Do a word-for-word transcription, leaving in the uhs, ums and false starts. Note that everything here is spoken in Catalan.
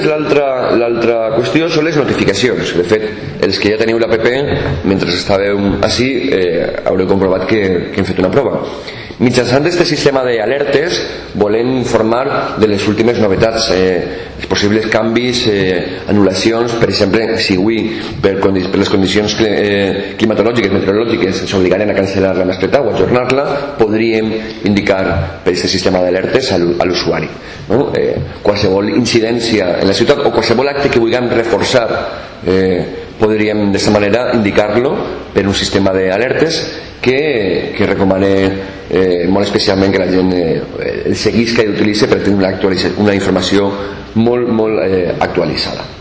L'altra qüestió són les notificacions. De fet, els que ja teniu l'app, mentre estàveu així, eh, haureu comprovat que, que hem fet una prova. Mitjançant aquest sistema d'alertes volem informar de les últimes novetats, eh, els possibles canvis, eh, anul·lacions. Per exemple, si avui per, per les condicions eh, climatològiques, meteorològiques ens obligaren a cancel·lar la mascleta o ajornar-la, podríem indicar per aquest sistema d'alertes a l'usuari, no? eh, qualsevol incidència en la ciutat o qualsevol acte que vulguem reforçar, eh, podríem d'aquesta manera indicar-lo per un sistema d'alertes que, que recomane eh, molt especialment que la gent eh, el seguisca i utilitzi per tenir una, una informació molt, molt eh, actualitzada.